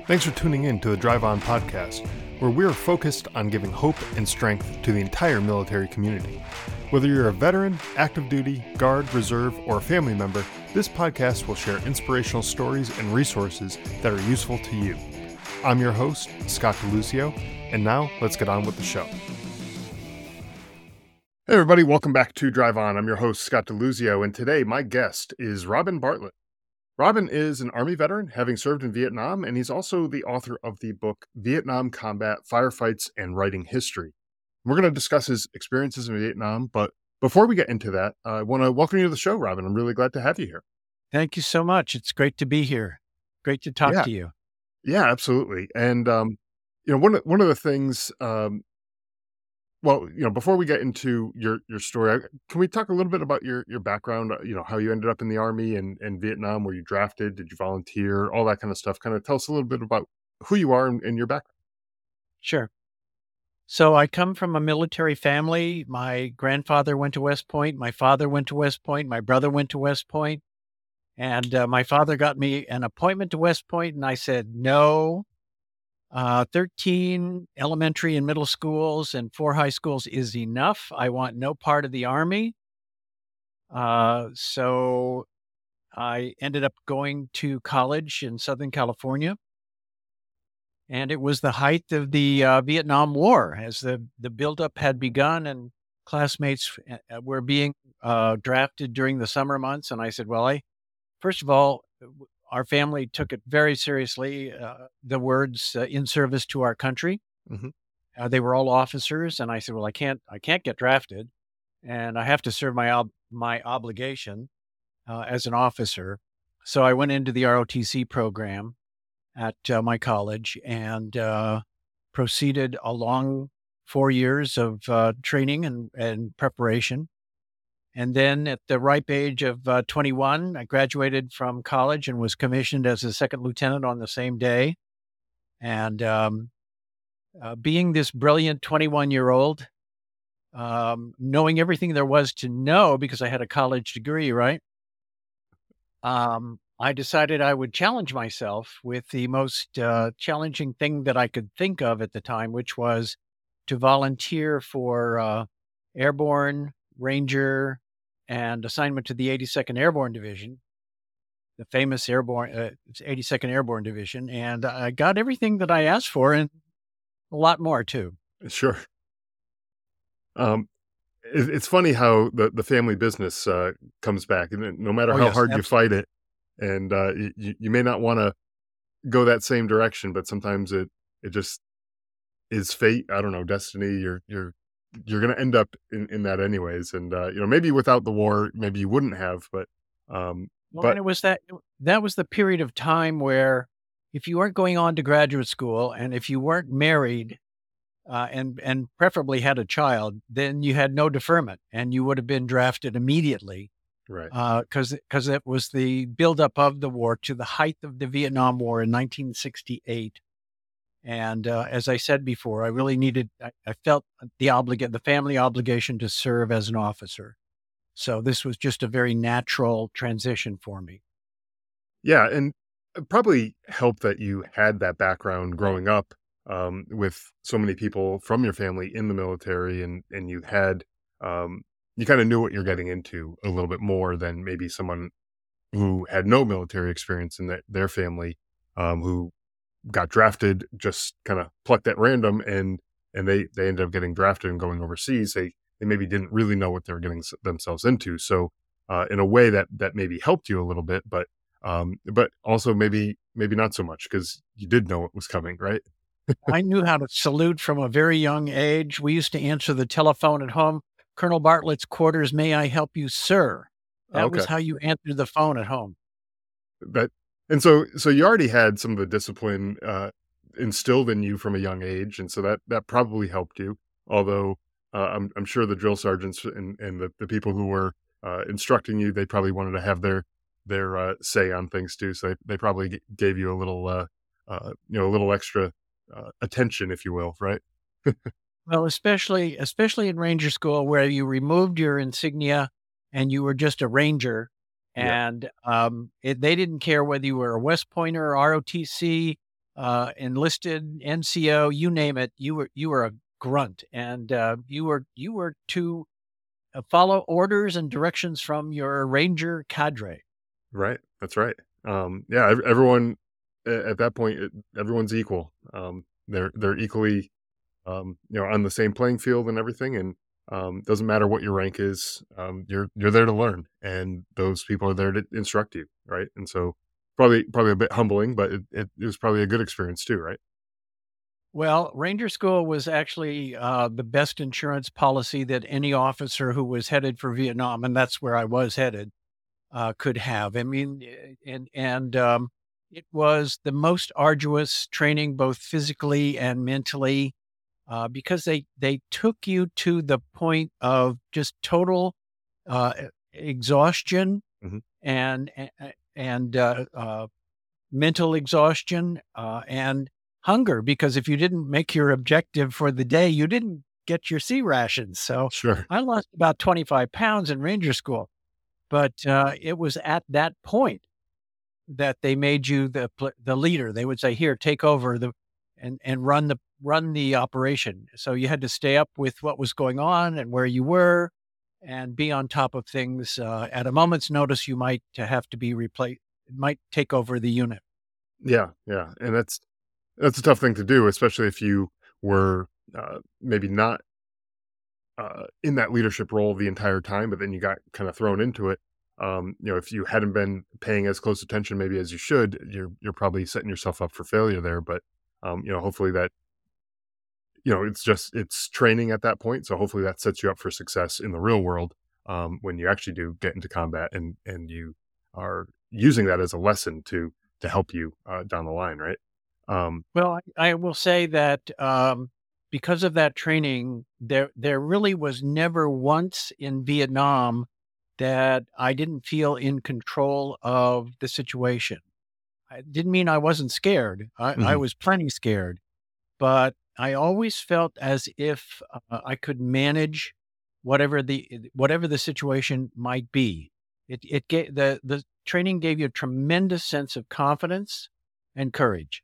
Thanks for tuning in to the Drive On podcast, where we're focused on giving hope and strength to the entire military community. Whether you're a veteran, active duty, guard, reserve, or a family member, this podcast will share inspirational stories and resources that are useful to you. I'm your host, Scott DeLuzio, and now let's get on with the show. Hey everybody, welcome back to Drive On. I'm your host, Scott DeLuzio, and today my guest is Robin Bartlett. Robin is an Army veteran, having served in Vietnam, and he's also the author of the book Vietnam Combat, Firefights, and Writing History. We're going to discuss his experiences in Vietnam, but before we get into that, I want to welcome you to the show, Robin. I'm really glad to have you here. Thank you so much. It's great to be here. Great to talk to you. Yeah, absolutely. And, one of the things, before we get into your story, can we talk a little bit about your background, how you ended up in the Army and Vietnam? Were you drafted? Did you volunteer? All that kind of stuff. Kind of tell us a little bit about who you are and your background. Sure. So I come from a military family. My grandfather went to West Point. My father went to West Point. My brother went to West Point. And my father got me an appointment to West Point, and I said no. 13 elementary and middle schools and 4 high schools is enough. I want no part of the Army. So I ended up going to college in Southern California. And it was the height of the Vietnam War as the buildup had begun and classmates were being drafted during the summer months. And I said, first of all, our family took it very seriously, the words in service to our country. Mm-hmm. They were all officers. And I said, I can't get drafted. And I have to serve my obligation as an officer. So I went into the ROTC program at my college and proceeded along 4 years of training and preparation. And then at the ripe age of 21, I graduated from college and was commissioned as a second lieutenant on the same day. And being this brilliant 21-year-old, knowing everything there was to know because I had a college degree, right? I decided I would challenge myself with the most challenging thing that I could think of at the time, which was to volunteer for Airborne, Ranger, and assignment to the 82nd Airborne Division, the famous 82nd Airborne Division. And I got everything that I asked for and a lot more too. Sure. It's funny how the family business comes back, and no matter how hard you fight it, and you may not want to go that same direction, but sometimes it just is fate. I don't know, destiny. You're going to end up in that anyways. And, maybe without the war, maybe you wouldn't have, but. And it was that was the period of time where if you weren't going on to graduate school and if you weren't married and preferably had a child, then you had no deferment and you would have been drafted immediately. Right. Because it was the buildup of the war to the height of the Vietnam War in 1968. And as I said before, I really I felt the family obligation to serve as an officer. So this was just a very natural transition for me. Yeah, and it probably helped that you had that background growing up with so many people from your family in the military, and you had, you kind of knew what you're getting into a little bit more than maybe someone who had no military experience in their family, who got drafted, just kind of plucked at random, and they ended up getting drafted and going overseas. They maybe didn't really know what they were getting themselves into. So in a way that maybe helped you a little bit, but also maybe not so much because you did know what was coming, right? I knew how to salute from a very young age. We used to answer the telephone at home. Colonel Bartlett's quarters, may I help you, sir? That was how you answered the phone at home. And so you already had some of the discipline instilled in you from a young age, and so that probably helped you. Although I'm sure the drill sergeants and the people who were instructing you, they probably wanted to have their say on things too. So they probably gave you a little a little extra attention, if you will, right? Well, especially in Ranger School, where you removed your insignia and you were just a Ranger. And they didn't care whether you were a West Pointer, ROTC, enlisted, NCO, you name it, you were a grunt, and you were to follow orders and directions from your Ranger cadre. Right. That's right. Yeah, everyone at that point, everyone's equal. They're equally, on the same playing field and everything. And doesn't matter what your rank is. You're there to learn, and those people are there to instruct you, right? And so probably a bit humbling, but it was probably a good experience too, right? Well, Ranger School was actually the best insurance policy that any officer who was headed for Vietnam, and that's where I was headed, could have. I mean, and it was the most arduous training, both physically and mentally, because they took you to the point of just total exhaustion Mhm. and mental exhaustion and hunger. Because if you didn't make your objective for the day, you didn't get your C rations. So Sure. I lost about 25 pounds in Ranger School. But it was at that point that they made you the leader. They would say, "Here, take over and run the operation." So you had to stay up with what was going on and where you were, and be on top of things. At a moment's notice, you might have to be replaced. Might take over the unit. Yeah, yeah, and that's a tough thing to do, especially if you were maybe not in that leadership role the entire time, but then you got kind of thrown into it. If you hadn't been paying as close attention maybe as you should, you're probably setting yourself up for failure there. But hopefully that it's training at that point, so hopefully that sets you up for success in the real world when you actually do get into combat, and you are using that as a lesson to help you down the line, right? Well, I will say that because of that training, there really was never once in Vietnam that I didn't feel in control of the situation. It didn't mean I wasn't scared. I Mhm. was plenty scared, but I always felt as if I could manage whatever the situation might be. It gave the training gave you a tremendous sense of confidence and courage.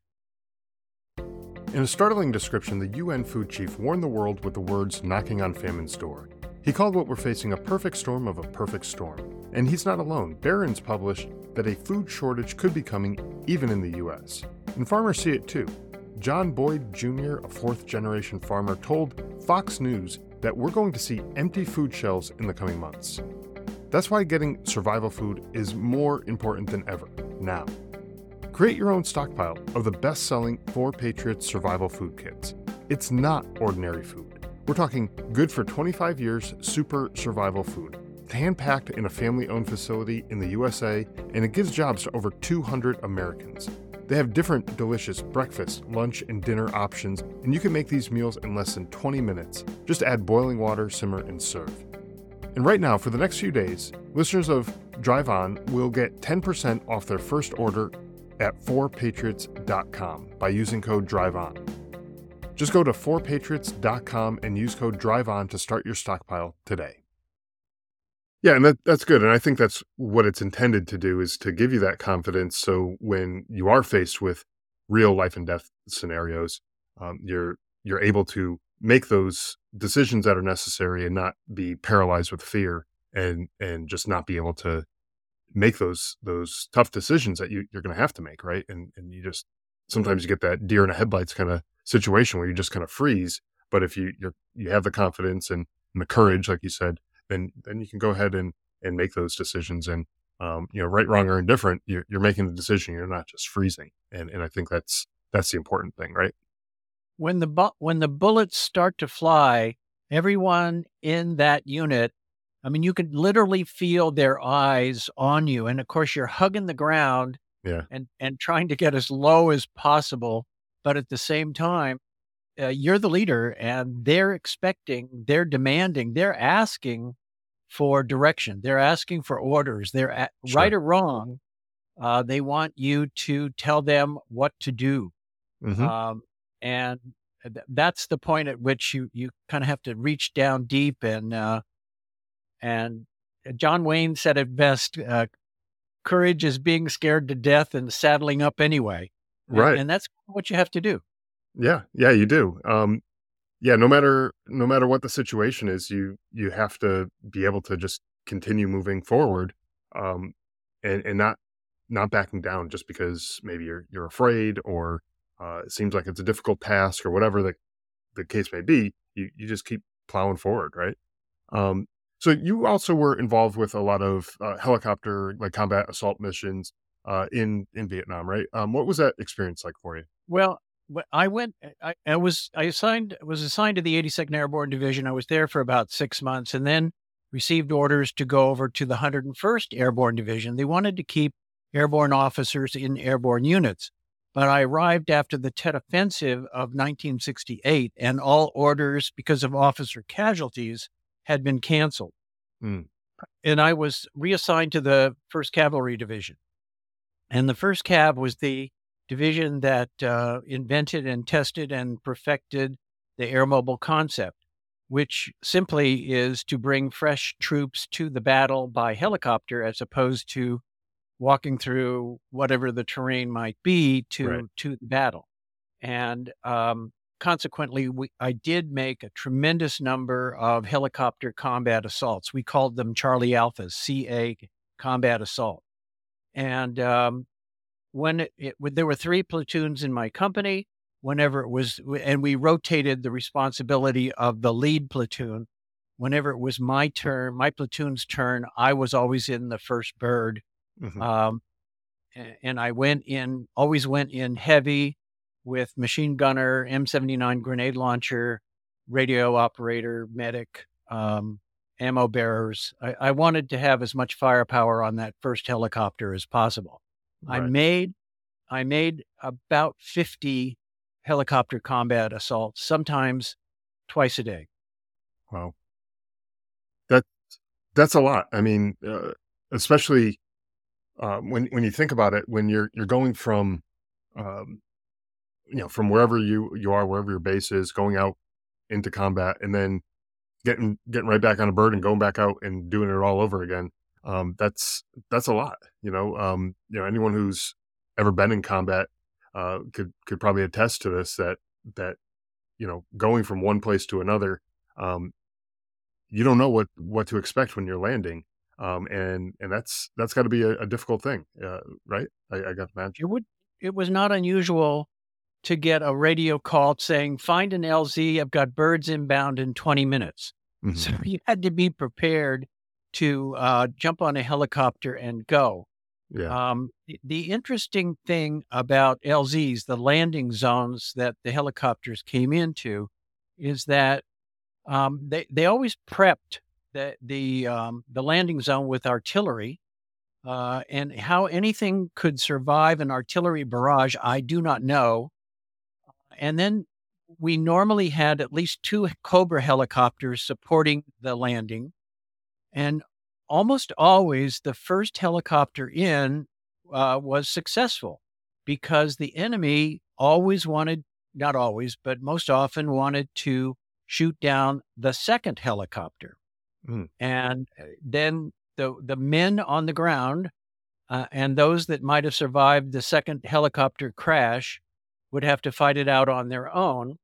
In a startling description, the UN food chief warned the world with the words knocking on famine's door. He called what we're facing a perfect storm of a perfect storm. And he's not alone. Barron's published that a food shortage could be coming even in the US. And farmers see it too. John Boyd Jr., a fourth generation farmer, told Fox News that we're going to see empty food shelves in the coming months. That's why getting survival food is more important than ever now. Create your own stockpile of the best-selling 4Patriots survival food kits. It's not ordinary food. We're talking good for 25 years super survival food. It's hand-packed in a family-owned facility in the USA, and it gives jobs to over 200 Americans. They have different delicious breakfast, lunch, and dinner options, and you can make these meals in less than 20 minutes. Just add boiling water, simmer, and serve. And right now, for the next few days, listeners of Drive On will get 10% off their first order at 4patriots.com by using code DRIVEON. Just go to 4patriots.com and use code DRIVEON to start your stockpile today. Yeah, and that's good. And I think that's what it's intended to do, is to give you that confidence. So when you are faced with real life and death scenarios, you're able to make those decisions that are necessary and not be paralyzed with fear, and just not be able to make those tough decisions that you're going to have to make, right? And you just sometimes you get that deer in the headlights kind of situation where you just kind of freeze. But if you have the confidence and the courage, like you said, then you can go ahead and make those decisions. And right, wrong, or indifferent, you're making the decision. You're not just freezing. And I think that's the important thing, right? When the bullets start to fly, everyone in that unit, I mean, you could literally feel their eyes on you, and of course, you're hugging the ground Yeah. and trying to get as low as possible, but at the same time, you're the leader, and they're demanding, they're asking for direction, they're asking for orders, right Sure. or wrong, they want you to tell them what to do. Hmm. Um, and that's the point at which you kind of have to reach down deep, and John Wayne said it best, courage is being scared to death and saddling up anyway. Right. And that's what you have to do. Yeah. Yeah, you do. Yeah, no matter what the situation is, you have to be able to just continue moving forward, um, and not backing down just because maybe you're afraid or it seems like it's a difficult task or whatever the case may be. You just keep plowing forward, right? Um, so you also were involved with a lot of helicopter like combat assault missions in Vietnam, right? What was that experience like for you? Well, I went. I was assigned to the 82nd Airborne Division. I was there for about 6 months, and then received orders to go over to the 101st Airborne Division. They wanted to keep airborne officers in airborne units, but I arrived after the Tet Offensive of 1968, and all orders, because of officer casualties, had been canceled. Mm, And I was reassigned to the 1st Cavalry Division. And the 1st Cav was the division that invented and tested and perfected the air mobile concept, which simply is to bring fresh troops to the battle by helicopter as opposed to walking through whatever the terrain might be right. to the battle. And consequently, I did make a tremendous number of helicopter combat assaults. We called them Charlie Alphas, CA combat assault. And there were 3 platoons in my company. Whenever it was, and we rotated the responsibility of the lead platoon. Whenever it was my turn, my platoon's turn, I was always in the first bird. Hmm. Um, and I always went in heavy with machine gunner, M79 grenade launcher, radio operator, medic, ammo bearers. I wanted to have as much firepower on that first helicopter as possible. I Right. made I made about 50 helicopter combat assaults, sometimes twice a day. Wow. That that's a lot. I mean, especially when you think about it, when you're going from um, from wherever you are, wherever your base is, going out into combat, and then getting right back on a bird and going back out and doing it all over again. That's a lot. Anyone who's ever been in combat could probably attest to this. That going from one place to another, um, you don't know what to expect when you're landing, and that's got to be a difficult thing, right? I got to imagine. It would it was not unusual to get a radio call saying, "Find an LZ. I've got birds inbound in 20 minutes." Hmm. So you had to be prepared to jump on a helicopter and go. Yeah. The interesting thing about LZs, the landing zones that the helicopters came into, is that they always prepped the landing zone with artillery, and how anything could survive an artillery barrage, I do not know. And then we normally had at least 2 Cobra helicopters supporting the landing, and almost always the first helicopter in was successful because the enemy always wanted, not always, but most often wanted to shoot down the second helicopter. Mm, And then the men on the ground and those that might have survived the second helicopter crash would have to fight it out on their own.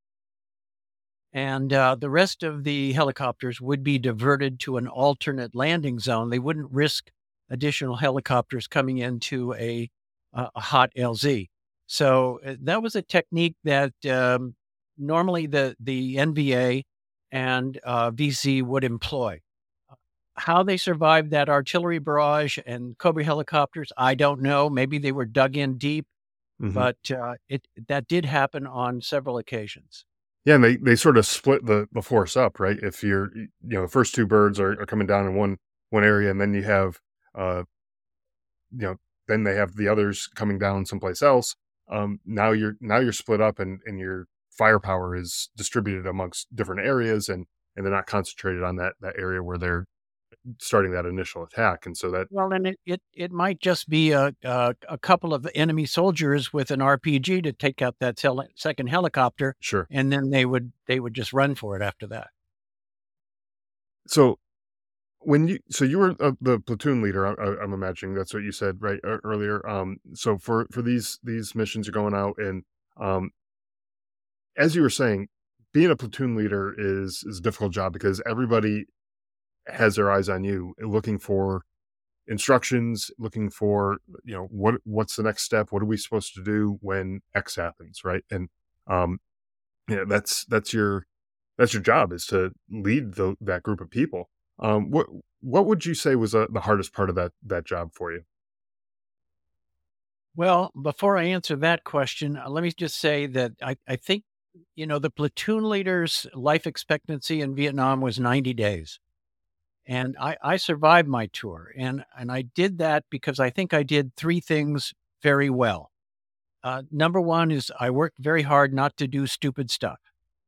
And the rest of the helicopters would be diverted to an alternate landing zone. They wouldn't risk additional helicopters coming into a hot LZ. So that was a technique that normally the NVA and VC would employ. How they survived that artillery barrage and Cobra helicopters, I don't know. Maybe they were dug in deep, hmm. but that did happen on several occasions. Yeah, and they sort of split the force up, right? If the first 2 birds are coming down in one area, and then you have, uh, you know, then they have the others coming down someplace else. Now you're split up, and your firepower is distributed amongst different areas, and they're not concentrated on that area where they're starting that initial attack, and so that Well, then it might just be a couple of enemy soldiers with an RPG to take out that second helicopter, sure. and then they would just run for it after that. So So you were the platoon leader. I'm imagining that's what you said right earlier. So for these missions, you're going out, and um, as you were saying, being a platoon leader is a difficult job because everybody has their eyes on you, looking for instructions, looking for, what's the next step, what are we supposed to do when X happens, right? And um, that's your job, is to lead that group of people. What would you say was the hardest part of that job for you? Well, before I answer that question, let me just say that I think, the platoon leader's life expectancy in Vietnam was 90 days. And I survived my tour. And I did that because I think I did three things very well. Number one is I worked very hard not to do stupid stuff.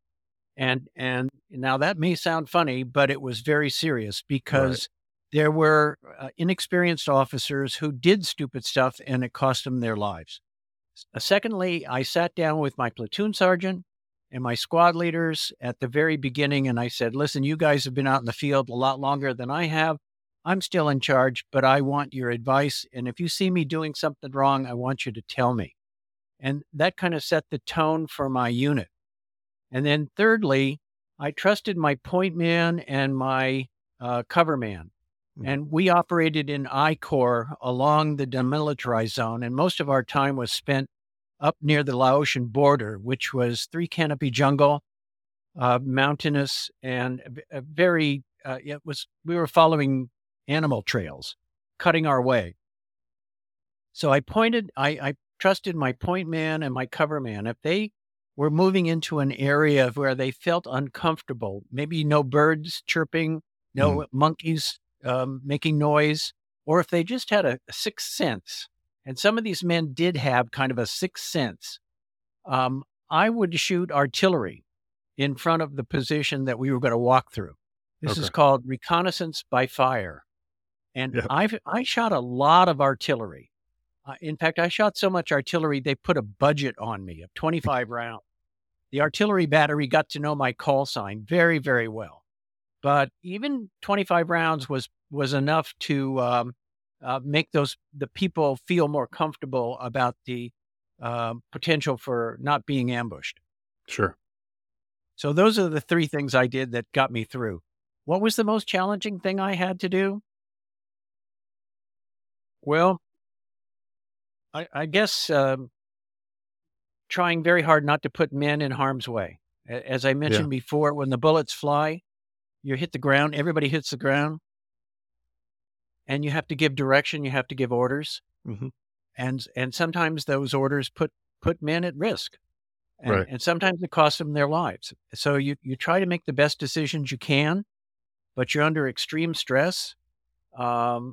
And now that may sound funny, but it was very serious Right. because there were inexperienced officers who did stupid stuff and it cost them their lives. Secondly, I sat down with my platoon sergeant and my squad leaders at the very beginning and I said, listen, you guys have been out in the field a lot longer than I have. I'm still in charge, but I want your advice. And if you see me doing something wrong, I want you to tell me. And that kind of set the tone for my unit. And then thirdly, I trusted my point man and my cover man. Mhm. And we operated in I Corps along the demilitarized zone. And most of our time was spent up near the Laotian border, which was three canopy jungle, mountainous, and we were following animal trails, cutting our way. So I trusted my point man and my cover man. If they were moving into an area where they felt uncomfortable, maybe no birds chirping, Mhm. no monkeys making noise, or if they just had a sixth sense, and some of these men did have kind of a sixth sense, I would shoot artillery in front of the position that we were going to walk through. This is Okay. called reconnaissance by fire. And Yeah. I shot a lot of artillery. In fact, I shot so much artillery, they put a budget on me of 25 rounds. The artillery battery got to know my call sign very, very well. But even 25 rounds was enough to make the people feel more comfortable about the potential for not being ambushed. Sure. So those are the three things I did that got me through. What was the most challenging thing I had to do? Well, I guess trying very hard not to put men in harm's way. As I Yeah. mentioned before, when the bullets fly, you hit the ground, everybody hits the ground, and you have to give direction, you have to give orders. Mhm. And sometimes those orders put men at risk. And Right. and sometimes it costs them their lives. So you try to make the best decisions you can, but you're under extreme stress. Um,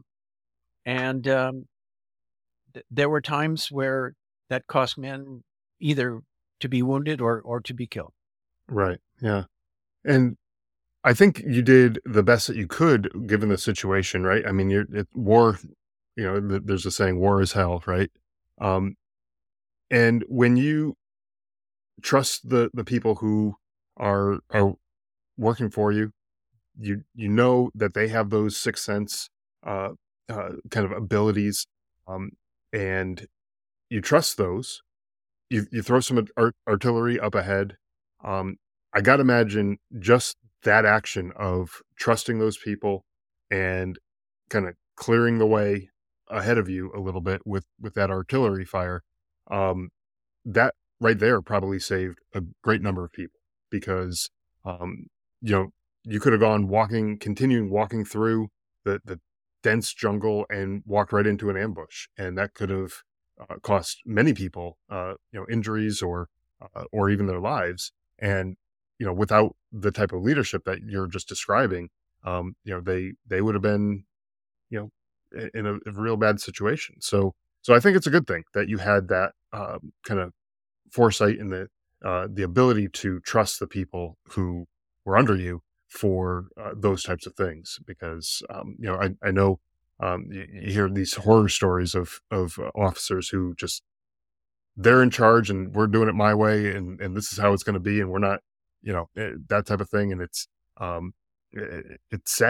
and there were times where that cost men either to be wounded or to be killed. Right. Yeah. And I think you did the best that you could given the situation, right? I mean, war, there's a saying, war is hell, right? Um, and when you trust the people who are working for you, you know that they have those sixth sense uh, kind of abilities, um, and you trust those. You throw some artillery up ahead. Um, I gotta imagine just that action of trusting those people and kind of clearing the way ahead of you a little bit with that artillery fire. Um, that right there probably saved a great number of people because, um, you know, you could have gone continuing walking through the dense jungle and walked right into an ambush, and that could have cost many people, injuries or even their lives. And without the type of leadership that you're just describing, they would have been, you know, in a real bad situation. So I think it's a good thing that you had that kind of foresight and the ability to trust the people who were under you for those types of things. Because I know you hear these horror stories of officers who just they're in charge and we're doing it my way and this is how it's going to be and we're not, that type of thing. And it's sad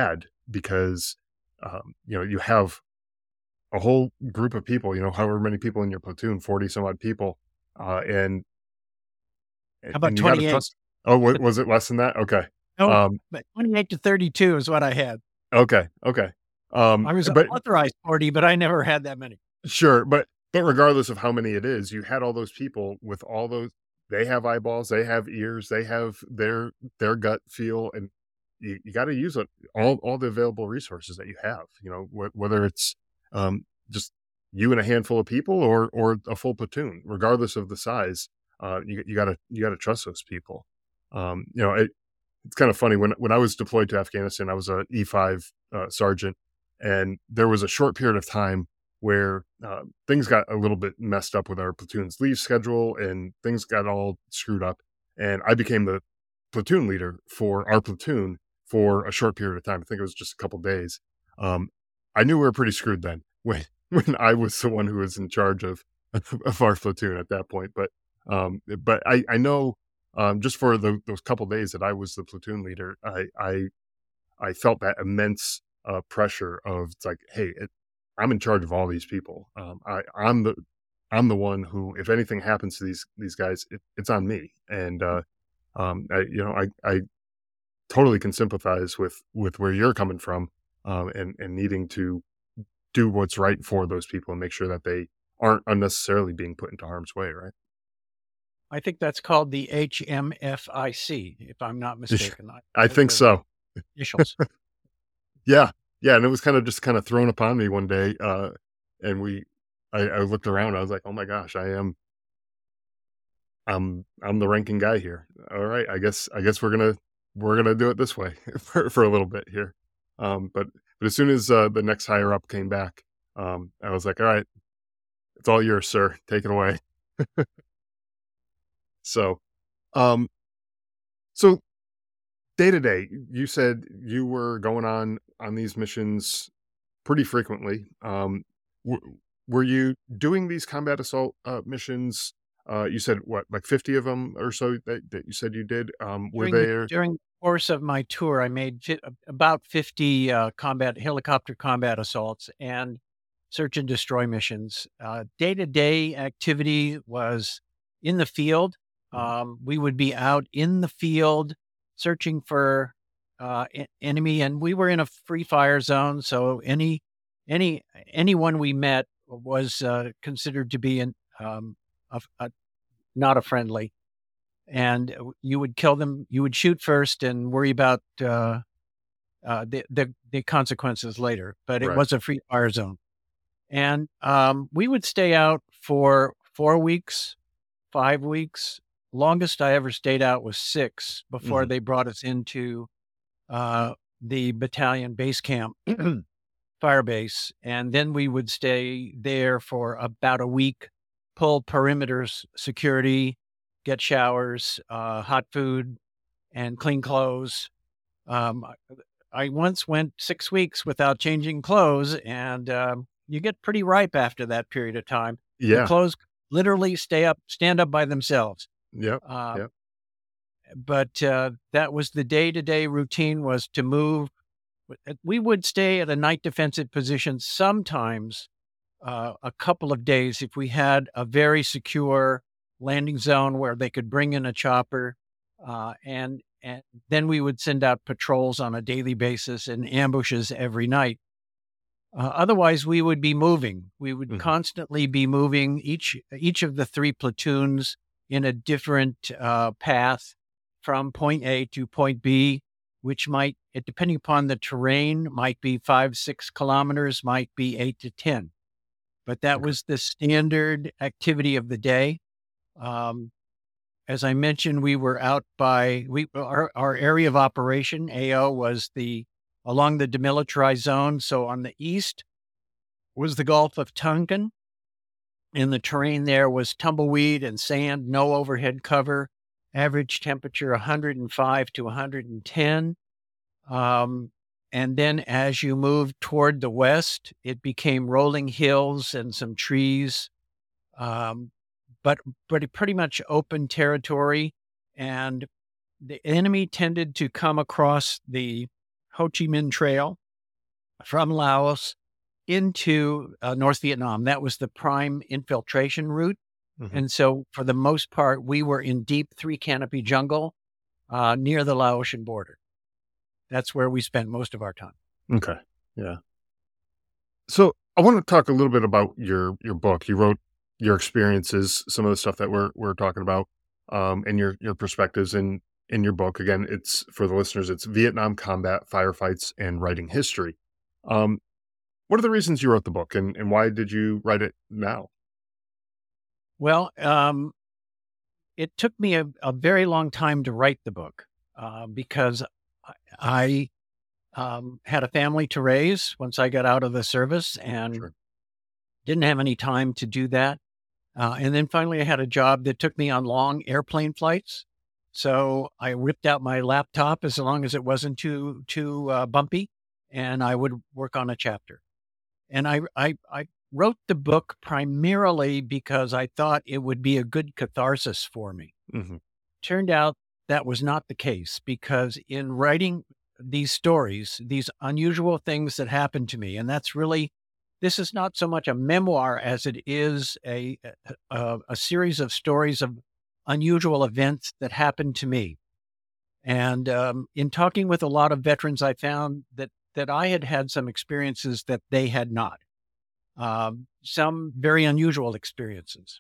because, you have a whole group of people, however many people in your platoon, 40 some odd people, and How about you gotta 28? trust. Oh, was it less than that? Okay. No, Um, but 28 to 32 is what I had. okay, okay. I was But authorized 40, but I never had that many. sure, but regardless of how many it is, you had all those people with all those. They have eyeballs, they have ears, they have their gut feel, and you got to use it, all the available resources that you have. Whether it's just you and a handful of people, or a full platoon, regardless of the size. You gotta trust those people. It's kind of funny when I was deployed to Afghanistan. I was a E5 sergeant, and there was a short period of time where things got a little bit messed up with our platoon's leave schedule, and things got all screwed up. And I became the platoon leader for our platoon for a short period of time. I think it was just a couple days. Um, I knew we were pretty screwed then when when I was the one who was in charge of our platoon at that point. But I know, just for those couple days that I was the platoon leader, I felt that immense pressure of, it's like, hey, I'm in charge of all these people. I'm the one who, if anything happens to these guys, it's on me. And I totally can sympathize with where you're coming from, and needing to do what's right for those people and make sure that they aren't unnecessarily being put into harm's way, right? I think that's called the HMFIC, if I'm not mistaken. I think Those are so. the initials. Yeah, yeah, and it was kind of thrown upon me one day, and I looked around. I was like, oh my gosh, I'm the ranking guy here. All right, I guess we're gonna do it this way for a little bit here. But as soon as the next higher up came back, I was like, all right, it's all yours, sir. Take it away. So, um, so day to day, you said you were going on these missions pretty frequently. Were you doing these combat assault missions? You said what, like 50 of them or so that you said you did. Were there? During the course of my tour, I made about 50 helicopter combat assaults and search and destroy missions. Day-to-day activity was in the field. Mhm. We would be out in the field searching for enemy, and we were in a free fire zone, so any anyone we met was considered to be not a friendly, and you would kill them. You would shoot first and worry about the consequences later. But it Right. was a free fire zone, and we would stay out for 4 weeks, 5 weeks. Longest I ever stayed out was 6 before Hmm. they brought us into uh, the battalion base camp, fire base, and then we would stay there for about a week, pull perimeters security, get showers, hot food, and clean clothes. Um, I I once went 6 weeks without changing clothes, and you get pretty ripe after that period of time. Your Yeah. clothes literally stand up by themselves. Yep. Uh, Yep. but that was the day-to-day routine, was to move. We would stay at a night defensive position sometimes a couple of days if we had a very secure landing zone where they could bring in a chopper, and then we would send out patrols on a daily basis and ambushes every night. Otherwise, we would be moving. We would Hmm. constantly be moving, each of the 3 platoons in a different path from point A to point B, which might, depending upon the terrain, might be 5, 6 kilometers, might be 8 to 10. But that Okay. was the standard activity of the day. Um, as I mentioned, we were out by our area of operation, AO, was the along the demilitarized zone. So on the east was the Gulf of Tonkin, and the terrain there was tumbleweed and sand, no overhead cover, average temperature 105 to 110. Um, and then as you moved toward the west, it became rolling hills and some trees, um, but pretty much open territory. And the enemy tended to come across the Ho Chi Minh Trail, from Laos into North Vietnam. That was the prime infiltration route. Hmm. And so for the most part, we were in deep 3 canopy jungle near the Laotian border. That's where we spent most of our time. Okay. Yeah. So I want to talk a little bit about your book. You wrote your experiences, some of the stuff that we're talking about, and your perspectives in your book. Again, it's for the listeners. It's Vietnam combat, firefights, and writing history. Um, what are the reasons you wrote the book, and why did you write it now? Well, it took me a very long time to write the book because I had a family to raise once I got out of the service and Sure. didn't have any time to do that. And then finally, I had a job that took me on long airplane flights. So I whipped out my laptop as long as it wasn't too bumpy, and I would work on a chapter. And I wrote the book primarily because I thought it would be a good catharsis for me. Hmm. Turned out that was not the case because in writing these stories, these unusual things that happened to me, and that's really, this is not so much a memoir as it is a series of stories of unusual events that happened to me. And in talking with a lot of veterans, I found that I had had some experiences that they had not, some very unusual experiences.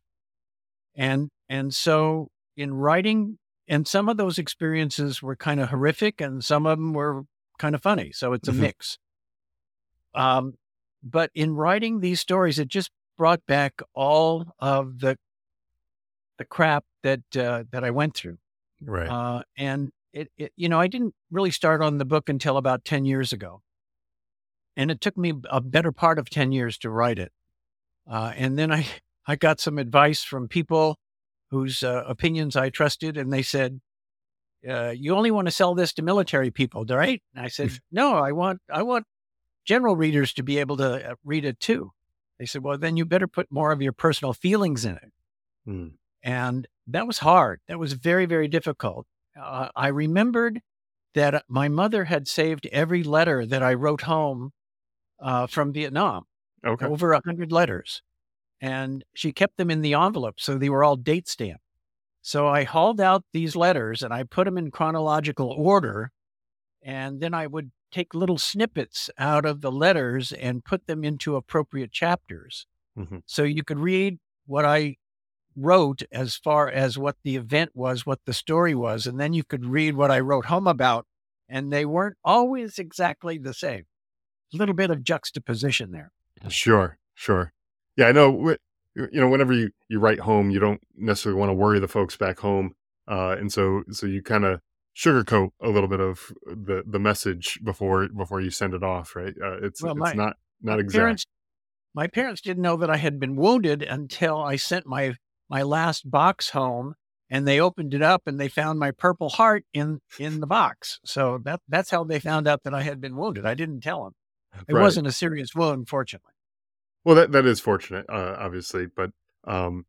And so in writing, and some of those experiences were kind of horrific and some of them were kind of funny. So it's a Hmm. mix. Um, but in writing these stories, it just brought back all of the crap that I went through. Right. And I didn't really start on the book until about 10 years ago. And it took me a better part of 10 years to write it. And then I got some advice from people whose opinions I trusted, and they said, "You only want to sell this to military people, right?" And I said, "No, I want general readers to be able to read it too." They said, "Well, then you better put more of your personal feelings in it." Mm. And that was hard. That was very, very difficult. I remembered that my mother had saved every letter that I wrote home from Vietnam, Okay. over 100 letters. And she kept them in the envelope, so they were all date stamped. So I hauled out these letters and I put them in chronological order, and then I would take little snippets out of the letters and put them into appropriate chapters. Hmm. So you could read what I wrote as far as what the event was, what the story was, and then you could read what I wrote home about, and they weren't always exactly the same. A little bit of juxtaposition there. Sure. Sure. Yeah, I know. Whenever you write home, you don't necessarily want to worry the folks back home, and so you kind of sugarcoat a little bit of the message before you send it off, right? Well, It's my not exact. parents My parents didn't know that I had been wounded until I sent my last box home, and they opened it up and they found my Purple Heart in the box. So that's how they found out that I had been wounded. I didn't tell them. It Right. wasn't a serious wound, fortunately. Well, that is fortunate, obviously, um,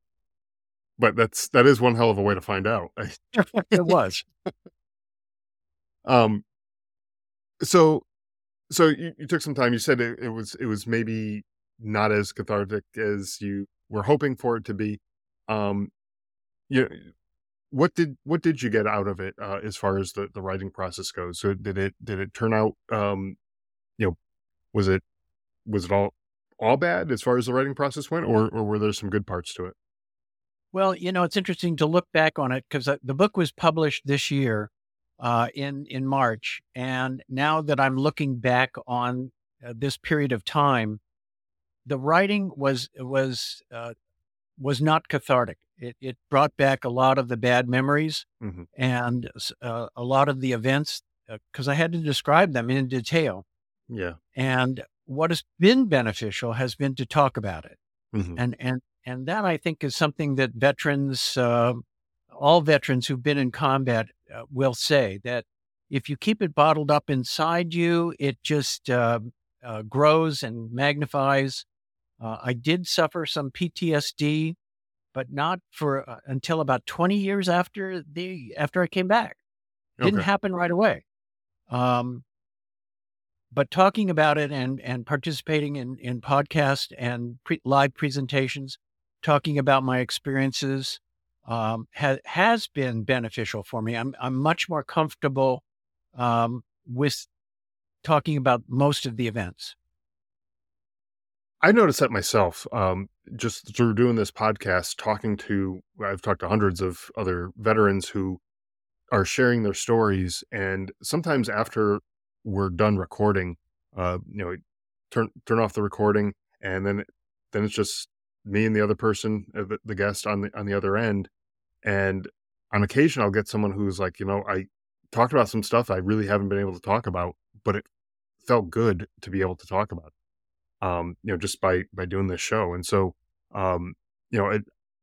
but that is one hell of a way to find out. It was. um, so you took some time. You said it was maybe not as cathartic as you were hoping for it to be. Um, you what did you get out of it, as far as the writing process goes? So did it turn out, you know, was it was it all bad as far as the writing process went, or were there some good parts to it? Well, it's interesting to look back on it because the book was published this year in March, and now that I'm looking back on this period of time, the writing was not cathartic. It brought back a lot of the bad memories Mhm. and a lot of the events because I had to describe them in detail. Yeah. And what has been beneficial has been to talk about it, Mhm. and that I think is something that veterans, all veterans who've been in combat, will say that if you keep it bottled up inside you, it just grows and magnifies. I did suffer some PTSD, but not for until about 20 years after I came back. Didn't Okay. happen right away. Um, but talking about it and participating in podcasts and live presentations, talking about my experiences, has been beneficial for me. I'm much more comfortable with talking about most of the events. I noticed that myself, just through doing this podcast, I've talked to hundreds of other veterans who are sharing their stories, and sometimes after we're done recording, turn off the recording, and then it's just me and the other person, the guest on the other end, and on occasion I'll get someone who's like, I talked about some stuff I really haven't been able to talk about, but it felt good to be able to talk about, just by doing this show, and so, um, you know, it,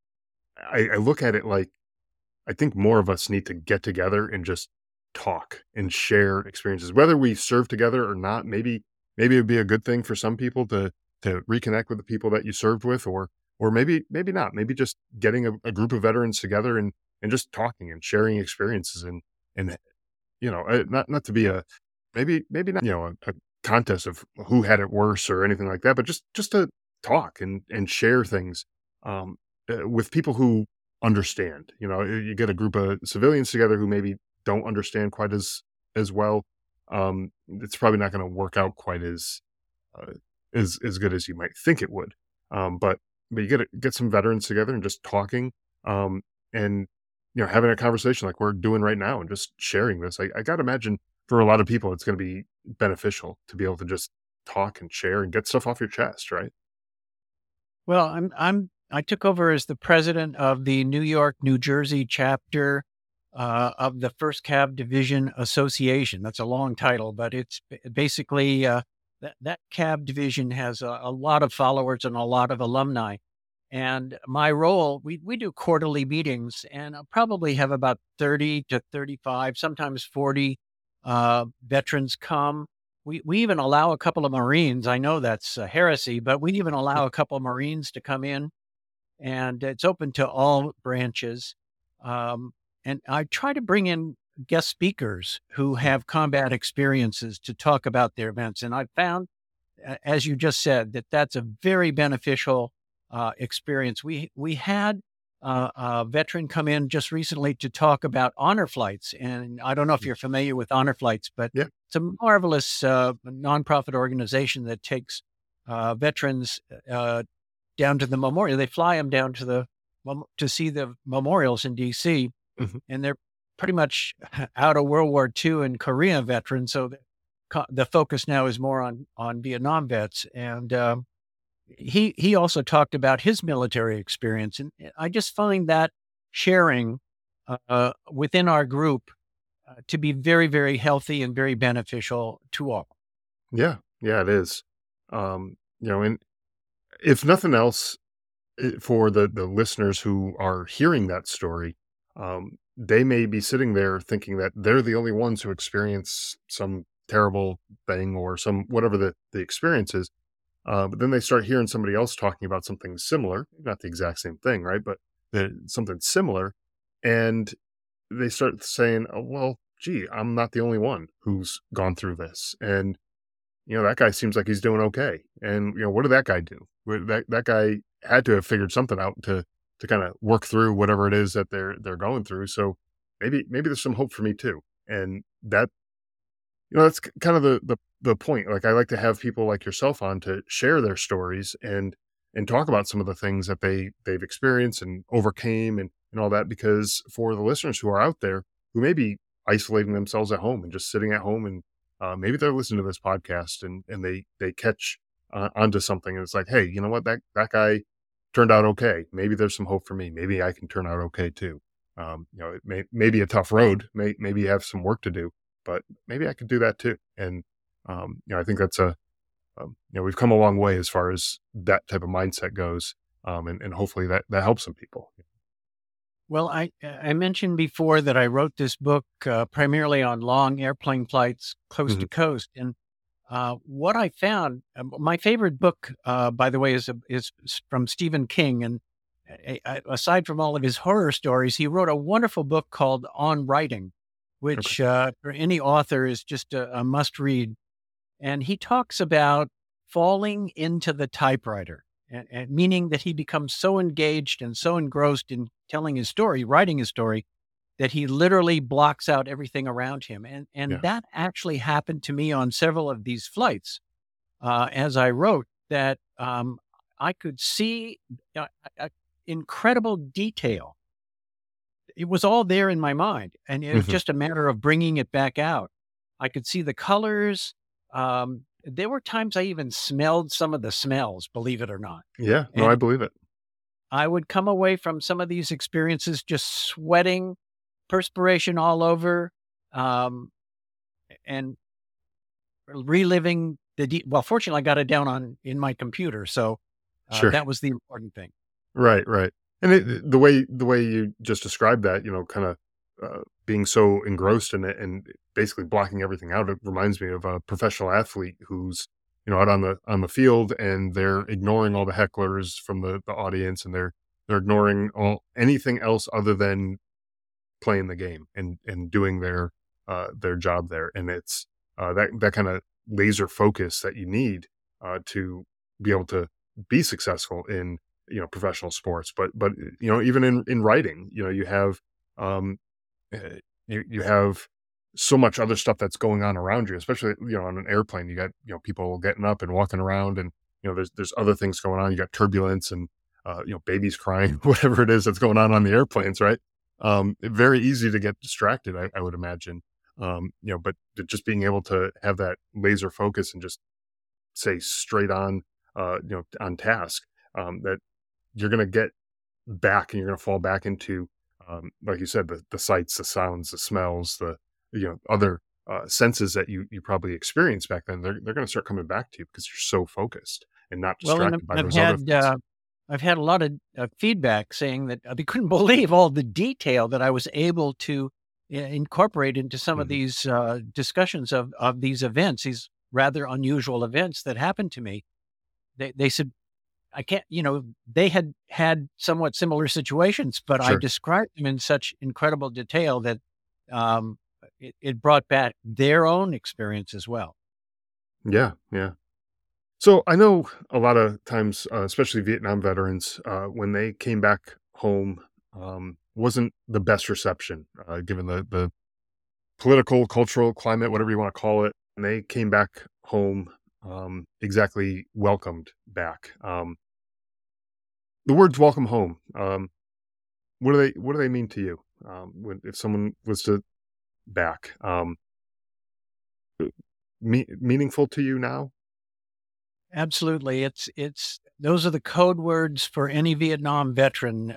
I look at it like I think more of us need to get together and just talk and share experiences, whether we serve together or not. Maybe it'd be a good thing for some people to reconnect with the people that you served with, or maybe not. Maybe just getting a group of veterans together and just talking and sharing experiences and not to be a maybe not a contest of who had it worse or anything like that, but just to talk and share things with people who understand. You get a group of civilians together who maybe don't understand quite as well. It's probably not going to work out quite uh, as good as you might think it would. But you get some veterans together and just talking, and having a conversation like we're doing right now and just sharing this. I got to imagine for a lot of people it's going to be beneficial to be able to just talk and share and get stuff off your chest, right? Well, I took over as the president of the New York, New Jersey chapter of the First Cav Division Association. That's a long title, but it's basically that Cav division has a lot of followers and a lot of alumni. And my role, we do quarterly meetings, and I'll probably have about 30 to 35, sometimes 40 veterans come. We even allow a couple of Marines. I know that's heresy, but we even allow a couple of Marines to come in, and it's open to all branches. Um, and I try to bring in guest speakers who have combat experiences to talk about their events. And I found, as you just said, that that's a very beneficial experience. We had a veteran come in just recently to talk about honor flights, and I don't know if you're familiar with honor flights, but Yeah. it's a marvelous nonprofit organization that takes veterans down to the memorial. They fly them down to see the memorials in D.C., Mhm. and they're pretty much out of World War II and Korea veterans. So the focus now is more on Vietnam vets. And he also talked about his military experience. And I just find that sharing within our group to be very, very healthy and very beneficial to all. Yeah, yeah, it is. And if nothing else, for the listeners who are hearing that story, they may be sitting there thinking that they're the only ones who experience some terrible thing or some whatever the experience is. But then they start hearing somebody else talking about something similar, not the exact same thing, right? But something similar, and they start saying, "Oh, well, gee, I'm not the only one who's gone through this," and that guy seems like he's doing okay. And what did that guy do? That guy had to have figured something out to kind of work through whatever it is that they're going through. So maybe there's some hope for me too. And that's kind of the point. Like I like to have people like yourself on to share their stories and talk about some of the things that they've experienced and overcame and all that, because for the listeners who are out there who may be isolating themselves at home and just sitting at home, and maybe they're listening to this podcast and they catch onto something, and it's like, hey, you know what, that guy turned out okay. Maybe there's some hope for me. Maybe I can turn out okay too. It may be a tough road. Maybe you have some work to do, but maybe I could do that too. And I think that's we've come a long way as far as that type of mindset goes, and hopefully that helps some people. Well, I mentioned before that I wrote this book primarily on long airplane flights coast Mhm. to coast, and what I found, my favorite book, by the way, is from Stephen King, and aside from all of his horror stories, he wrote a wonderful book called On Writing, Okay. which for any author is just a must read. And he talks about falling into the typewriter, and meaning that he becomes so engaged and so engrossed in telling his story, writing his story, that he literally blocks out everything around him. And Yeah. that actually happened to me on several of these flights. As I wrote, that I could see uh, uh, incredible detail. It was all there in my mind, and it was Mhm. just a matter of bringing it back out. I could see the colors. There were times I even smelled some of the smells, believe it or not. Yeah. No, I And believe it. I would come away from some of these experiences just sweating, perspiration all over, um, and reliving well, fortunately, I got it down on in my computer, so Sure. that was the important thing. Right, right. And the way you just described that, kind of being so engrossed in it and basically blocking everything out, it reminds me of a professional athlete who's out on the field and they're ignoring all the hecklers from the audience and they're ignoring all anything else other than playing the game and doing their job there. And it's that kind of laser focus that you need to be able to be successful in professional sports. But even in writing, you have um, you have so much other stuff that's going on around you, especially on an airplane. You got people getting up and walking around, and there's other things going on. You got turbulence and babies crying, whatever it is that's going on the airplanes, right? Very easy to get distracted, I would imagine. But just being able to have that laser focus and just say straight on, on task, that you're going to get back and you're going to fall back into, like you said, the sights, the sounds, the smells, the, other senses that you probably experienced back then. They're going to start coming back to you because you're so focused and not Well, and distracted by those other things. I've had a lot of feedback saying that they couldn't believe all the detail that I was able to incorporate into some of Mhm. these discussions of these events, these rather unusual events that happened to me. They said I can't, they had somewhat similar situations, but I Sure. described them in such incredible detail that um, it brought back their own experience as well. Yeah. Yeah. So I know a lot of times, especially Vietnam veterans, when they came back home, wasn't the best reception, given the political, cultural climate, whatever you want to call it. And they came back home, exactly welcomed back. The words "welcome home." What do they mean to you? When if someone was to back, meaningful to you now? Absolutely. It's those are the code words for any Vietnam veteran.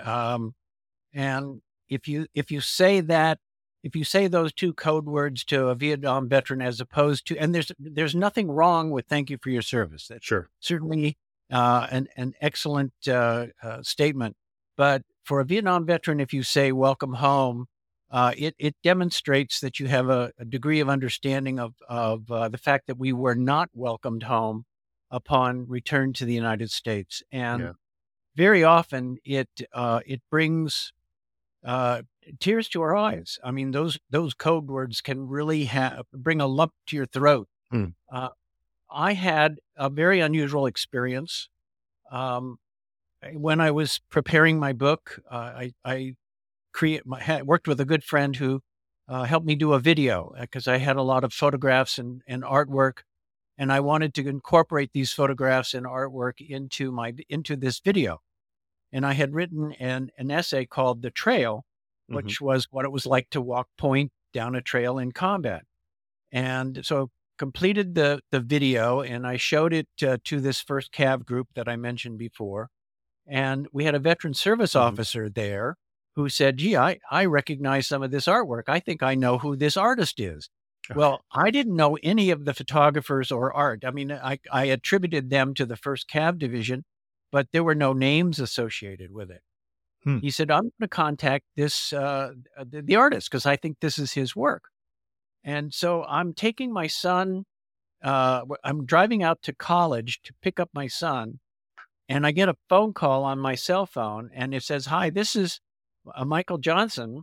And if you say that, if you say those two code words to a Vietnam veteran as opposed to, and there's nothing wrong with thank you for your service. That's Sure. certainly an excellent statement. But for a Vietnam veteran, if you say welcome home, it demonstrates that you have a degree of understanding of the fact that we were not welcomed home upon return to the United States. And Yeah. very often it brings uh, tears to our eyes. I mean, those code words can really bring a lump to your throat. Hmm. Uh, I had a very unusual experience um, when I was preparing my book. I worked with a good friend who helped me do a video because I had a lot of photographs and artwork, and I wanted to incorporate these photographs and artwork into this video. And I had written an essay called "The Trail," Hmm. which was what it was like to walk point down a trail in combat. And so completed the video and I showed it to this first CAV group that I mentioned before. And we had a veteran service Hmm. officer there who said, gee, I recognize some of this artwork. I think I know who this artist is. Okay. Well, I didn't know any of the photographers or art. I mean, I attributed them to the first CAV division, but there were no names associated with it. Hmm. He said, I'm going to contact the artist because I think this is his work. And so I'm taking my son, I'm driving out to college to pick up my son, and I get a phone call on my cell phone, and it says, "Hi, this is Michael Johnson,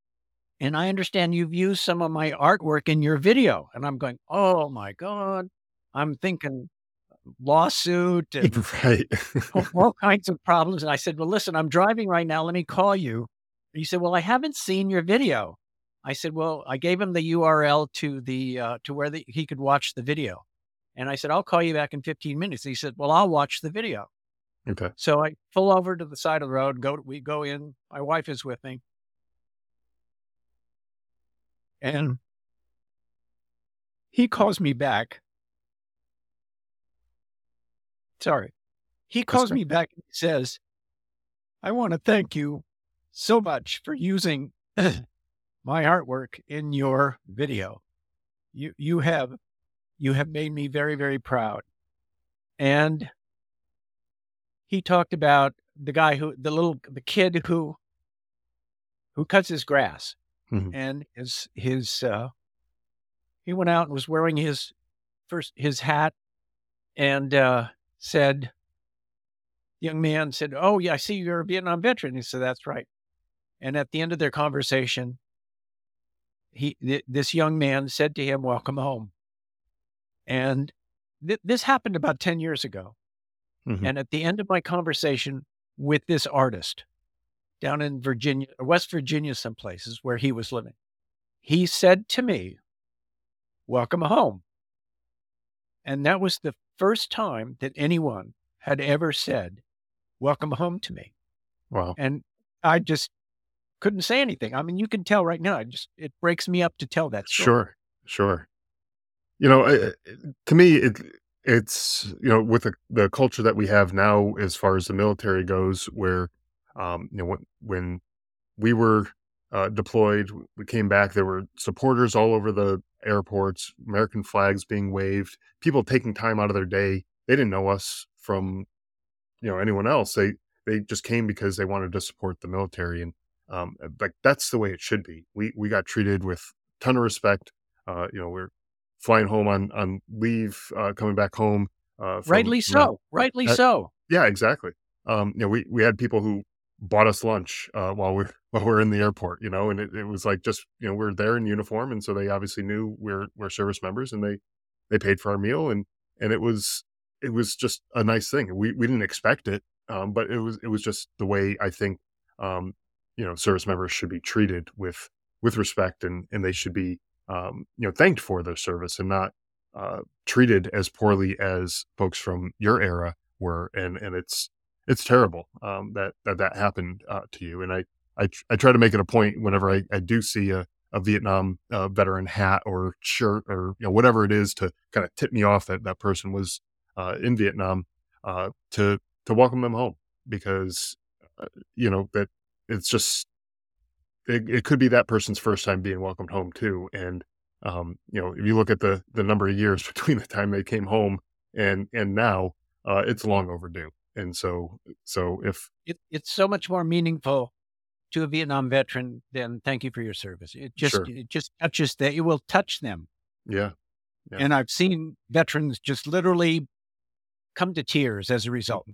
and I understand you've used some of my artwork in your video." And I'm going, "Oh my god!" I'm thinking lawsuit and Right. all kinds of problems. And I said, well, listen, I'm driving right now. Let me call you. He said, well, I haven't seen your video. I said, well, I gave him the URL to to where he could watch the video. And I said, I'll call you back in 15 minutes. He said, well, I'll watch the video. Okay. So I pull over to the side of the road, we go in. My wife is with me. And he calls me back. Sorry. He That's calls okay. me back and says, I want to thank you so much for using my artwork in your video. You have made me very, very proud. And he talked about the guy the kid who cuts his grass. Mhm. And he went out and was wearing his hat and said, young man said, oh yeah, I see you're a Vietnam veteran. He said, that's right. And at the end of their conversation, this young man said to him, welcome home. And this happened about 10 years ago. Mhm. And at the end of my conversation with this artist down in Virginia, West Virginia, some places where he was living, he said to me, welcome home. And that was the first time that anyone had ever said, welcome home to me. Wow. And I just couldn't say anything. I mean, you can tell right now, it breaks me up to tell that story. Sure. Sure. You know, to me, it's, with the culture that we have now as far as the military goes, where, when we were deployed, we came back, there were supporters all over the airports, American flags being waved, people taking time out of their day. They didn't know us from, anyone else. They just came because they wanted to support the military, and like that's the way it should be. We got treated with a ton of respect. We're flying home on leave, coming back home Rightly from that. so. Rightly that- so. yeah, exactly. We had people who bought us lunch while we're in the airport, and it was like just we're there in uniform, and so they obviously knew we're service members, and they paid for our meal, and it was just a nice thing. We didn't expect it, but it was just the way I think service members should be treated with respect, and they should be thanked for their service and not treated as poorly as folks from your era were, and it's terrible that happened to you. And I try to make it a point whenever I do see a Vietnam veteran hat or shirt or whatever it is to kind of tip me off that that person was in Vietnam, to welcome them home, because that it's just it could be that person's first time being welcomed home too. And if you look at the number of years between the time they came home and now, it's long overdue. And so if It's so much more meaningful to a Vietnam veteran than thank you for your service. sure, It just touches that. It will touch them. yeah, yeah. And I've seen veterans just literally come to tears as a result.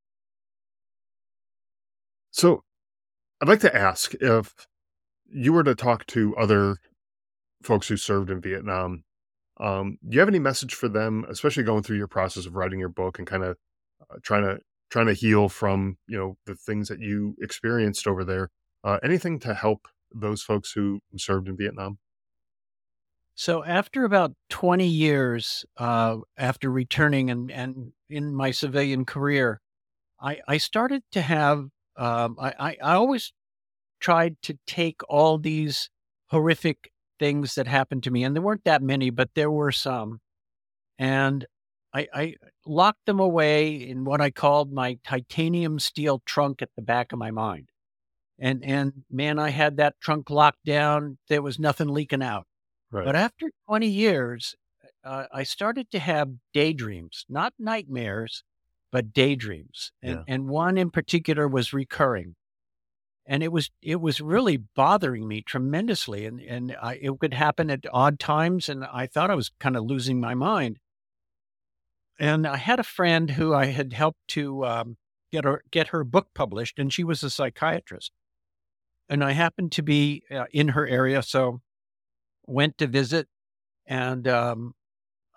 So I'd like to ask, if you were to talk to other folks who served in Vietnam, do you have any message for them, especially going through your process of writing your book and kind of trying to heal from the things that you experienced over there? Anything to help those folks who served in Vietnam? So after about 20 years, after returning and in my civilian career, I started to have, I always tried to take all these horrific things that happened to me, and there weren't that many, but there were some, and I locked them away in what I called my titanium steel trunk at the back of my mind. And man, I had that trunk locked down. There was nothing leaking out. Right. But after 20 years, I started to have daydreams, not nightmares, but daydreams. Yeah. And one in particular was recurring. And it was really bothering me tremendously. It could happen at odd times. And I thought I was kind of losing my mind. And I had a friend who I had helped to get her book published, and she was a psychiatrist. And I happened to be in her area, so went to visit, and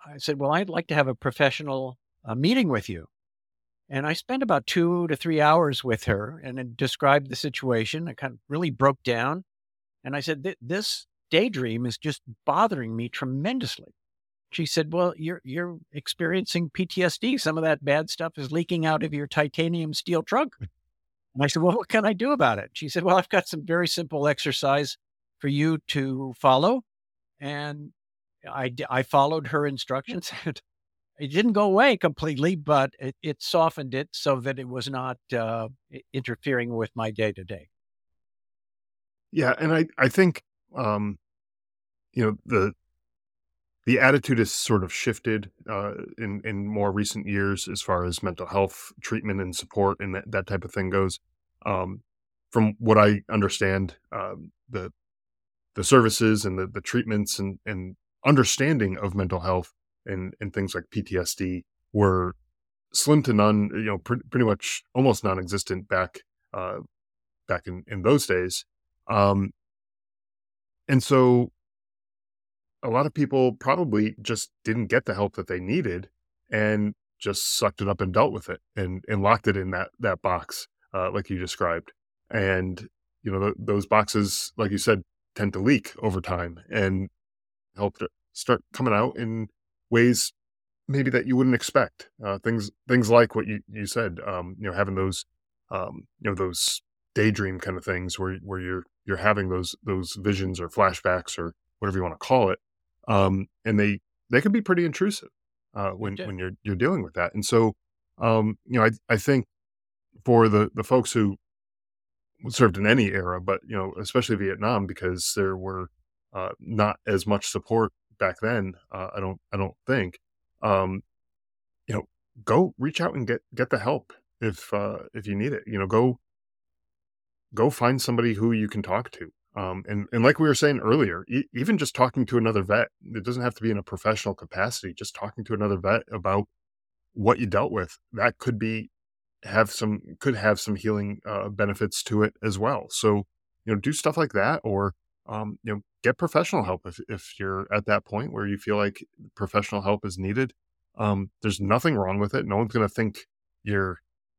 I said, well, I'd like to have a professional meeting with you. And I spent about 2 to 3 hours with her and then described the situation. I kind of really broke down. And I said, this daydream is just bothering me tremendously. She said, well, you're experiencing PTSD. Some of that bad stuff is leaking out of your titanium steel trunk. And I said, well, what can I do about it? She said, well, I've got some very simple exercise for you to follow. And I followed her instructions. It didn't go away completely, but it softened it so that it was not interfering with my day to day. Yeah, and I think, you know, the attitude has sort of shifted, in more recent years as far as mental health treatment and support and that type of thing goes. Um, from what I understand, the services and the treatments and understanding of mental health and things like PTSD were slim to none, pretty much almost non-existent uh, back in those days. Um, and so a lot of people probably just didn't get the help that they needed and just sucked it up and dealt with it and locked it in that box, like you described. And, those boxes, like you said, tend to leak over time and help to start coming out in ways maybe that you wouldn't expect. Things like what you said, having those daydream kind of things where you're having those visions or flashbacks or whatever you want to call it. And they can be pretty intrusive, when you're dealing with that. And so, I think for the folks who served in any era, but especially Vietnam, because there were not as much support back then. I don't think. Um, you know, Go reach out and get the help if you need it. Go find somebody who you can talk to. And like we were saying earlier, even just talking to another vet, it doesn't have to be in a professional capacity. Just talking to another vet about what you dealt with, that could have some healing benefits to it as well. So, do stuff like that, or get professional help if you're at that point where you feel like professional help is needed. There's nothing wrong with it. No one's going to think you're,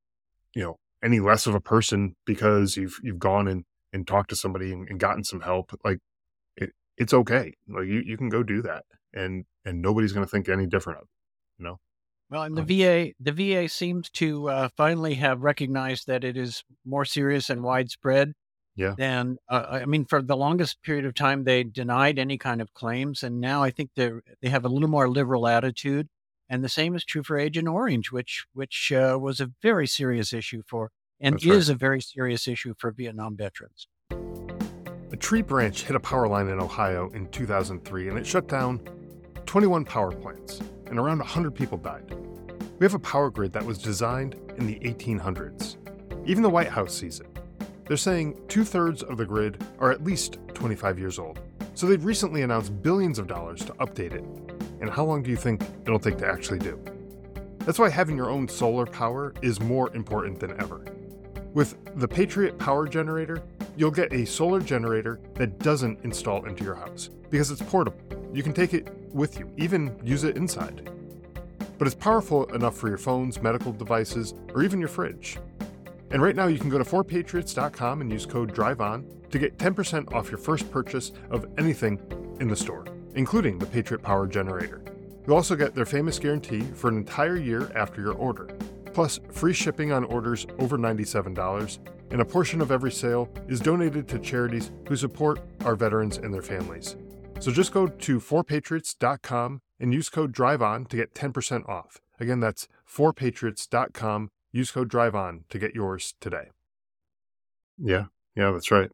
any less of a person because you've gone and talked to somebody and gotten some help. Like it's okay. Like you can go do that, and nobody's going to think any different of it, you know. Well, and Um, the VA seems to finally have recognized that it is more serious and widespread yeah, than, I mean, for the longest period of time, they denied any kind of claims. And now I think they have a little more liberal attitude. And the same is true for Agent Orange, which was a very serious issue and that's right. is a very serious issue for Vietnam veterans. A tree branch hit a power line in Ohio in 2003, and it shut down 21 power plants, and around 100 people died. We have a power grid that was designed in the 1800s. Even the White House sees it. They're saying 2/3 of the grid are at least 25 years old, so they've recently announced billions of dollars to update it. And how long do you think it'll take to actually do? That's why having your own solar power is more important than ever. With the Patriot Power Generator, you'll get a solar generator that doesn't install into your house because it's portable. You can take it with you, even use it inside. But it's powerful enough for your phones, medical devices, or even your fridge. And right now you can go to 4patriots.com and use code DRIVEON to get 10% off your first purchase of anything in the store, including the Patriot Power Generator. You'll also get their famous guarantee for an entire year after your order, plus free shipping on orders over $97, and a portion of every sale is donated to charities who support our veterans and their families. So just go to 4patriots.com and use code DRIVEON to get 10% off. Again, that's 4patriots.com. Use code DRIVEON to get yours today. Yeah, that's right.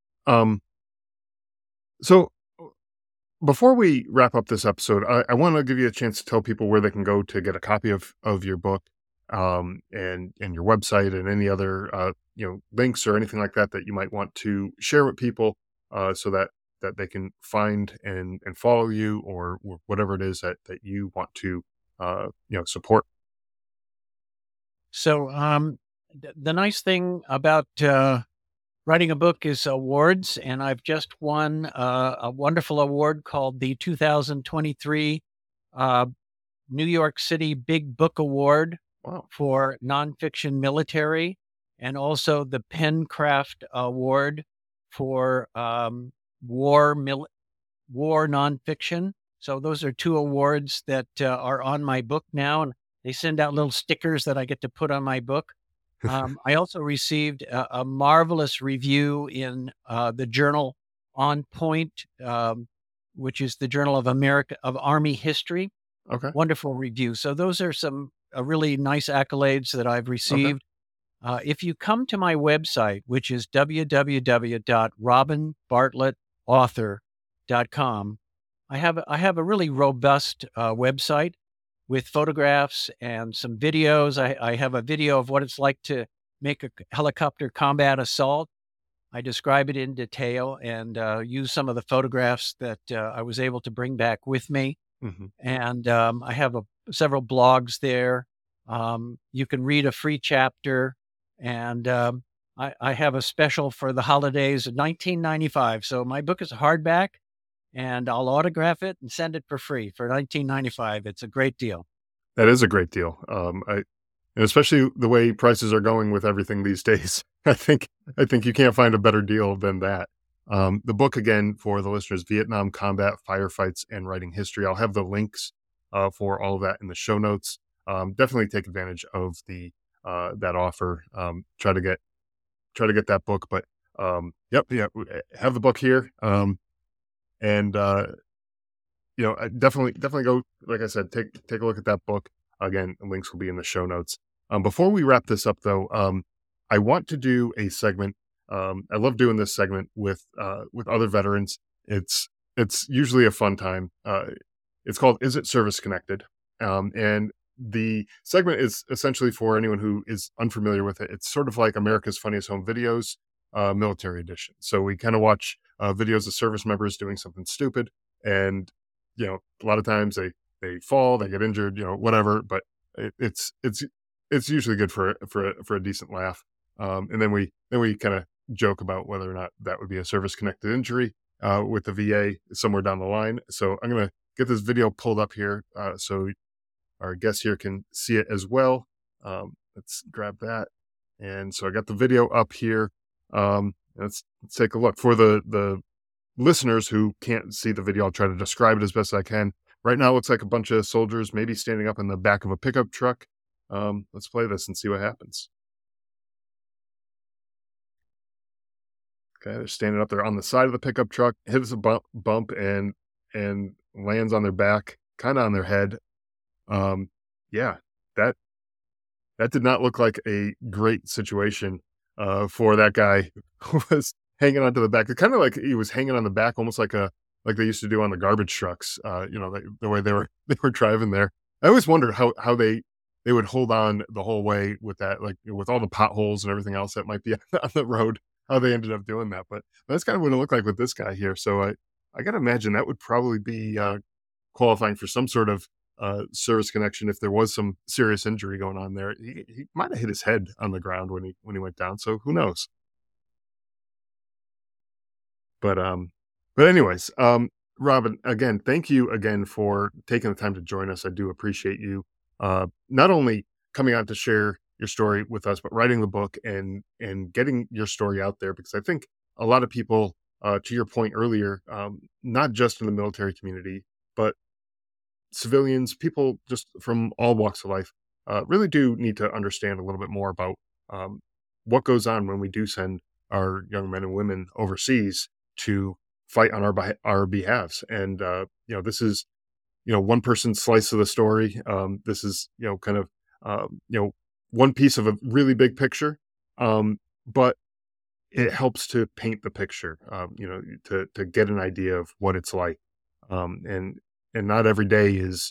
So before we wrap up this episode, I want to give you a chance to tell people where they can go to get a copy of your book, and your website and any other links or anything like that you might want to share with people, so that they can find and follow you or whatever it is that you want to support. So the nice thing about writing a book is awards, and I've just won a wonderful award called the 2023 uh, New York City Big Book Award Wow. for nonfiction military, and also the Pencraft Award for war nonfiction. So those are two awards that are on my book now, and they send out little stickers that I get to put on my book. I also received a marvelous review in the journal On Point, which is the Journal of Army History. Okay. Wonderful review. So those are some really nice accolades that I've Okay. received. If you come to my website, which is www.robinbartlettauthor.com, I have a really robust website with photographs and some videos. I have a video of what it's like to make a helicopter combat assault. I describe it in detail and use some of the photographs that I was able to bring back with me. Hmm. And I have several blogs there. You can read a free chapter, and I have a special for the holidays of 1995. So my book is a hardback, and I'll autograph it and send it for free for 1995. It's a great deal. That is a great deal. And especially the way prices are going with everything these days. I think you can't find a better deal than that. The book again for the listeners, Vietnam Combat, Firefights, and Writing History. I'll have the links for all of that in the show notes. Definitely take advantage of the that offer. Try to get that book. But yep, yeah, have the book here. And definitely go. Like I said, take a look at that book. Again, links will be in the show notes. Before we wrap this up, though, I want to do a segment. I love doing this segment with other veterans. It's usually a fun time. It's called "Is It Service Connected?" And the segment is essentially for anyone who is unfamiliar with it. It's sort of like America's Funniest Home Videos, military edition. So we kind of watch videos of service members doing something stupid, and a lot of times they fall, they get injured, whatever. But it's usually good for a decent laugh. And then we kind of joke about whether or not that would be a service connected injury with the VA somewhere down the line. So I'm gonna get this video pulled up here so our guests here can see it as well. Let's grab that. And so I got the video up here. Let's take a look for the listeners who can't see the video. I'll try to describe it as best I can. Right now, it looks like a bunch of soldiers maybe standing up in the back of a pickup truck. Let's play this and see what happens. Okay, they're standing up there on the side of the pickup truck, hits a bump and lands on their back, kind of on their head. Yeah, that that did not look like a great situation for that guy who was hanging onto the back. Kind of like he was hanging on the back, almost like they used to do on the garbage trucks. The way they were they were driving there. I always wondered how they would hold on the whole way with that, like with all the potholes and everything else that might be on the road. How they ended up doing that, but that's kind of what it looked like with this guy here. So I got to imagine that would probably be qualifying for some sort of service connection if there was some serious injury going on there. He might have hit his head on the ground when he went down. So who knows? But anyways, Robin, again, thank you again for taking the time to join us. I do appreciate you not only coming out to share your story with us, but writing the book and getting your story out there, because I think a lot of people, to your point earlier, not just in the military community, but civilians, people just from all walks of life, really do need to understand a little bit more about um, what goes on when we do send our young men and women overseas to fight on our behalves. And this is one person's slice of the story. This is kind of one piece of a really big picture, but it helps to paint the picture. To get an idea of what it's like, and not every day is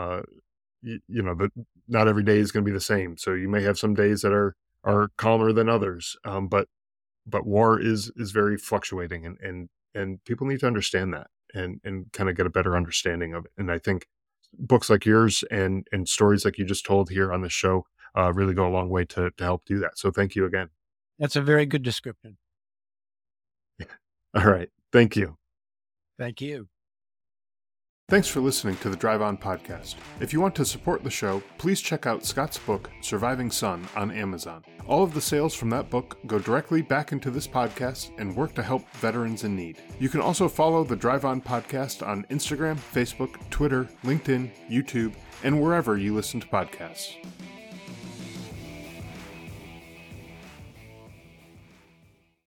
not every day is going to be the same. So you may have some days that are calmer than others, but war is very fluctuating, and people need to understand that and kind of get a better understanding of it. And I think books like yours and stories like you just told here on the show really go a long way to help do that. So thank you again. That's a very good description. All right. Thank you. Thank you. Thanks for listening to the Drive On Podcast. If you want to support the show, please check out Scott's book, Surviving Son, on Amazon. All of the sales from that book go directly back into this podcast and work to help veterans in need. You can also follow the Drive On Podcast on Instagram, Facebook, Twitter, LinkedIn, YouTube, and wherever you listen to podcasts.